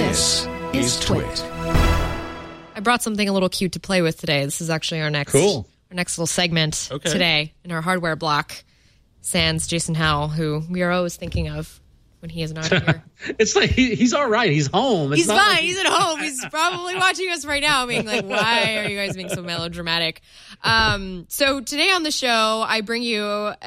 This is Twit. I brought something a little cute to play with today. This is actually our next little segment today in our hardware block. Sans Jason Howell, who we are always thinking of when he is not here. It's like he's all right. He's home. He's fine. Like he's at home. He's probably watching us right now being like, why are you guys being so melodramatic? So today on the show, I bring you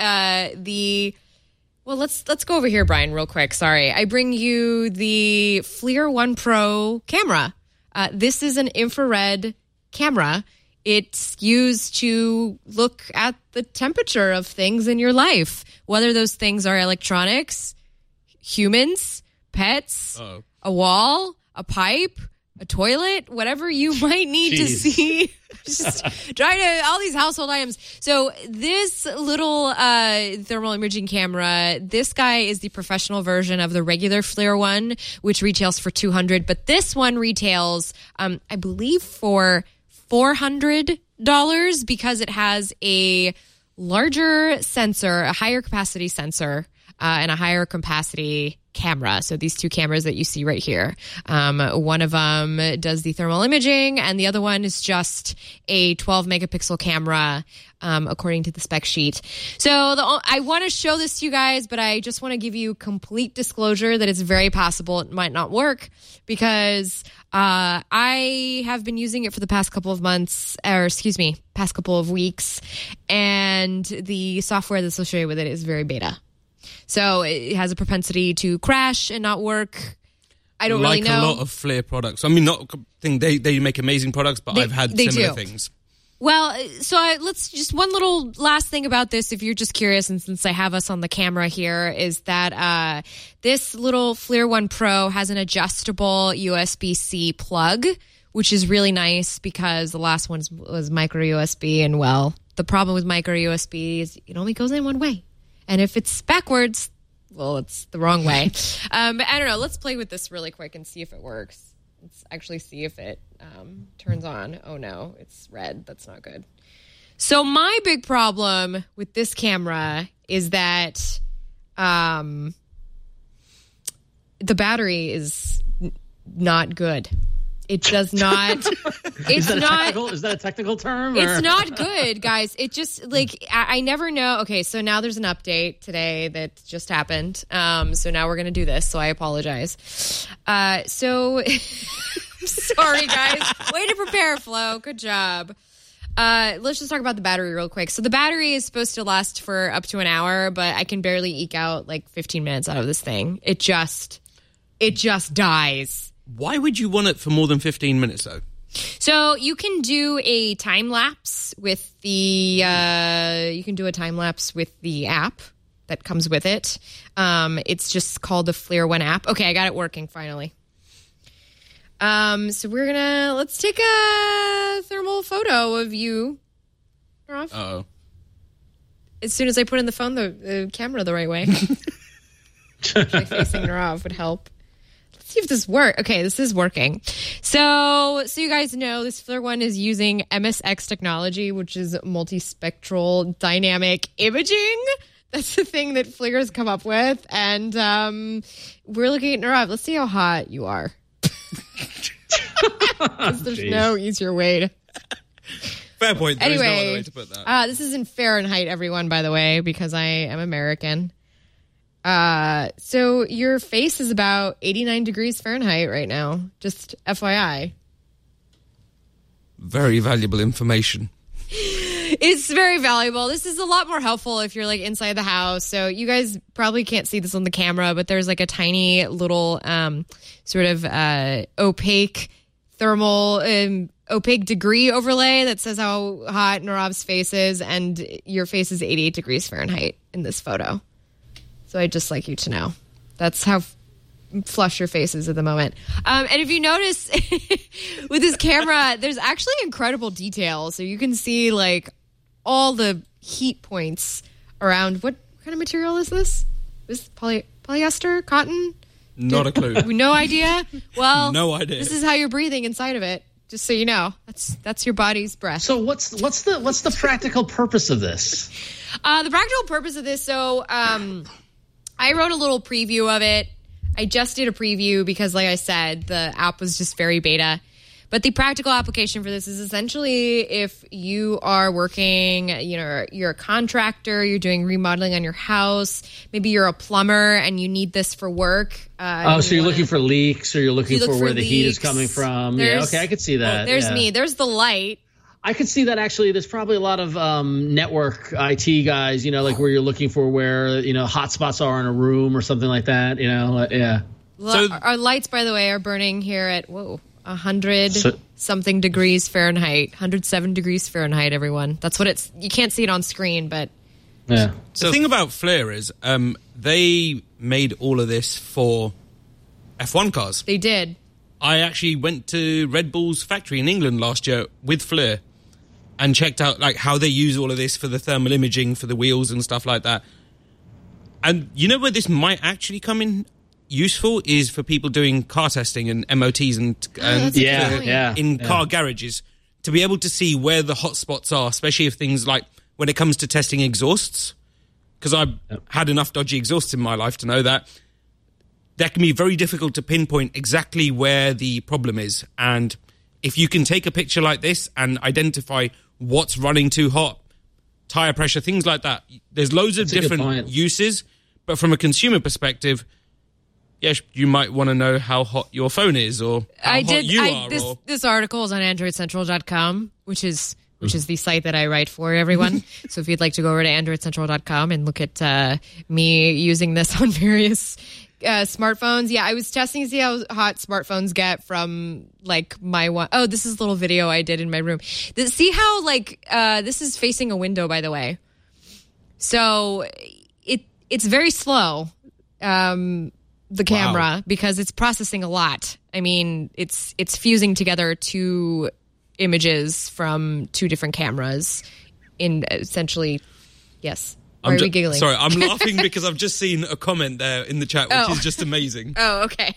let's go over here, Brian, real quick. Sorry. I bring you the FLIR One Pro camera. This is an infrared camera. It's used to look at the temperature of things in your life, whether those things are electronics, humans, pets, a wall, a pipe, a toilet, whatever you might need to see. Just trying to, all these household items. So this little thermal imaging camera, this guy is the professional version of the regular FLIR one, which retails for $200. But this one retails, I believe, for $400 because it has a larger sensor, a higher capacity sensor, and a higher capacity camera. So these two cameras that you see right here, one of them does the thermal imaging and the other one is just a 12 megapixel camera, according to the spec sheet. So I want to show this to you guys, but I just want to give you complete disclosure that it's very possible it might not work because I have been using it for the past couple of months, past couple of weeks, and the software that's associated with it is very beta. So it has a propensity to crash and not work. I don't really know. Like a lot of FLIR products. I mean, they make amazing products, but I've had similar things. Well, so let's just one little last thing about this, if you're just curious, and since I have us on the camera here, is that this little FLIR One Pro has an adjustable USB-C plug, which is really nice because the last one was micro USB, and well, the problem with micro USB is it only goes in one way. And if it's backwards, well, it's the wrong way. But I don't know. Let's play with this really quick and see if it works. Let's actually see if it turns on. Oh, no, it's red. That's not good. So my big problem with this camera is that the battery is not good. It does not. Is that a technical term? It's not good, guys. It just I never know. Okay, so now there's an update today that just happened. So now we're gonna do this. So I apologize. So sorry, guys. Way to prepare, Flo. Good job. Let's just talk about the battery real quick. So the battery is supposed to last for up to an hour, but I can barely eke out like 15 minutes out of this thing. It just dies. Why would you want it for more than 15 minutes, though? So you can do a time lapse with the app that comes with it. It's just called the FLIR One app. Okay, I got it working finally. So let's take a thermal photo of you. Uh-oh. As soon as I put in the camera the right way. Actually facing Narav would help. See if this works. Okay, this is working. So you guys know this FLIR One is using MSX technology, which is multispectral dynamic imaging. That's the thing that FLIR has come up with. And we're looking at Narav. Let's see how hot you are. There's no easier way to... Fair point. There is no other way to put that. This is in Fahrenheit, everyone, by the way, because I am American. So your face is about 89 degrees Fahrenheit right now. Just FYI. Very valuable information. It's very valuable. This is a lot more helpful if you're like inside the house. So you guys probably can't see this on the camera, but there's like a tiny little sort of opaque thermal opaque degree overlay that says how hot Narav's face is, and your face is 88 degrees Fahrenheit in this photo. So I'd just like you to know. That's how flush your face is at the moment. And if you notice with this camera, there's actually incredible detail. So you can see like all the heat points around. What kind of material is this? Is this polyester? Cotton? Not a clue. No idea? Well, no idea. This is how you're breathing inside of it. Just so you know, that's your body's breath. So what's the practical purpose of this? The practical purpose of this. So I wrote a little preview of it. I just did a preview because, like I said, the app was just very beta. But the practical application for this is essentially if you are working, you're a contractor, you're doing remodeling on your house, maybe you're a plumber and you need this for work. So you're looking for leaks, or you're looking for where the heat is coming from. Yeah, okay, I could see that. There's me. There's the light. I could see that, actually. There's probably a lot of network IT guys, like where you're looking for where, hotspots are in a room or something like that, yeah. So, our lights, by the way, are burning here at, 100-something degrees Fahrenheit, 107 degrees Fahrenheit, everyone. That's what it's... You can't see it on screen, but... Yeah. So the thing about FLIR is they made all of this for F1 cars. They did. I actually went to Red Bull's factory in England last year with FLIR and checked out how they use all of this for the thermal imaging for the wheels and stuff like that. And you know where this might actually come in useful is for people doing car testing and MOTs and car garages, to be able to see where the hot spots are, especially if things like when it comes to testing exhausts, because I've had enough dodgy exhausts in my life to know that can be very difficult to pinpoint exactly where the problem is. And if you can take a picture like this and identify what's running too hot, tire pressure, things like that, there's loads of different uses, but from a consumer perspective, yes, you might want to know how hot your phone is or how hot you are. This article is on AndroidCentral.com, which is the site that I write for, everyone. So if you'd like to go over to AndroidCentral.com and look at me using this on various smartphones. Yeah, I was testing to see how hot smartphones get from my one. Oh, this is a little video I did in my room. See how this is facing a window, by the way. So it's very slow. The camera, because it's processing a lot. I mean, it's fusing together two images from two different cameras in essentially, yes. Why are we giggling? Sorry, I'm laughing because I've just seen a comment there in the chat, which is just amazing. Oh, okay.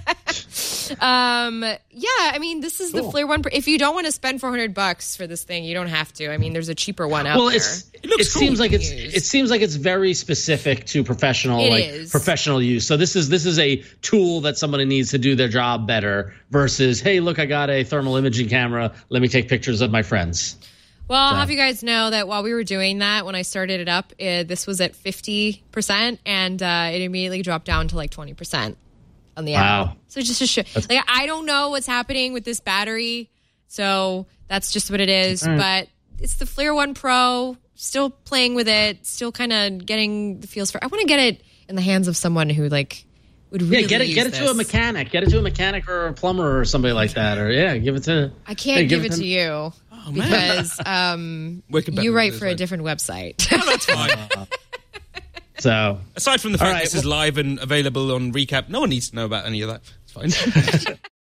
I mean, this is the FLIR One. If you don't want to spend $400 for this thing, you don't have to. I mean, there's a cheaper one out there. It seems like it's very specific to professional use. So this is a tool that somebody needs to do their job better versus, hey, look, I got a thermal imaging camera. Let me take pictures of my friends. Well, I'll have you guys know that while we were doing that, when I started it up, this was at 50%, and it immediately dropped down to 20% on the app. Wow. So just to show, I don't know what's happening with this battery, so that's just what it is. Right. But it's the FLIR One Pro. Still playing with it. Still kind of getting the feels for. I want to get it in the hands of someone who would really get it to a mechanic. Get it to a mechanic or a plumber or somebody like that. Or give it to. I can't give it to you. Because you write for a different website. Oh, that's fine. So, aside from the fact this is live and available on Recap, no one needs to know about any of that. It's fine.